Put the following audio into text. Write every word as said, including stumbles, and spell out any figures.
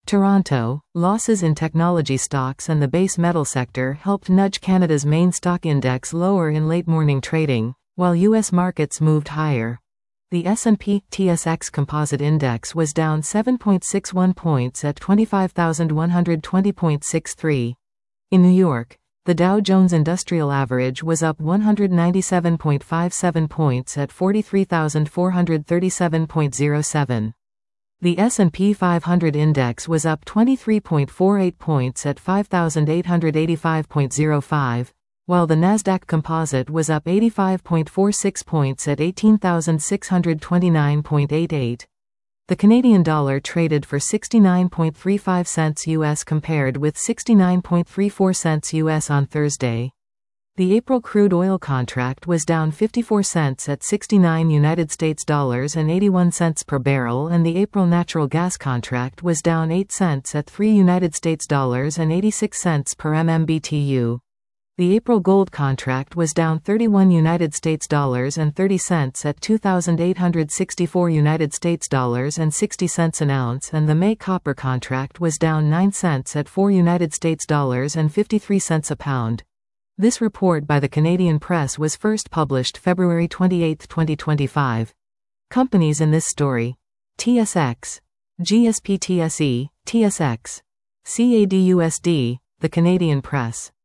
Toronto, losses in technology stocks and the base metal sector helped nudge Canada's main stock index lower in late morning trading, while U S markets moved higher. The S and P T S X Composite Index was down seven point six one points at twenty-five thousand one hundred twenty point six three. In New York, the Dow Jones Industrial Average was up one hundred ninety-seven point five seven points at forty-three thousand four hundred thirty-seven point zero seven. The S and P five hundred Index was up twenty-three point four eight points at five thousand eight hundred eighty-five point zero five, while the Nasdaq Composite was up eighty-five point four six points at eighteen thousand six hundred twenty-nine point eight eight. The Canadian dollar traded for sixty-nine point three five cents U S compared with sixty-nine point three four cents U S on Thursday. The April crude oil contract was down fifty-four cents at sixty-nine United States dollars and eighty-one cents per barrel, and the April natural gas contract was down eight cents at three United States dollars and eighty-six cents per M M B T U. The April gold contract was down thirty-one United States dollars and thirty cents at two thousand eight hundred sixty-four United States dollars and sixty cents an ounce, and the May copper contract was down nine cents at four United States dollars and fifty-three cents a pound. This report by the Canadian Press was first published February twenty-eighth, twenty twenty-five. Companies in this story: T S X, G S P T S E, T S X, C A D U S D, the Canadian Press.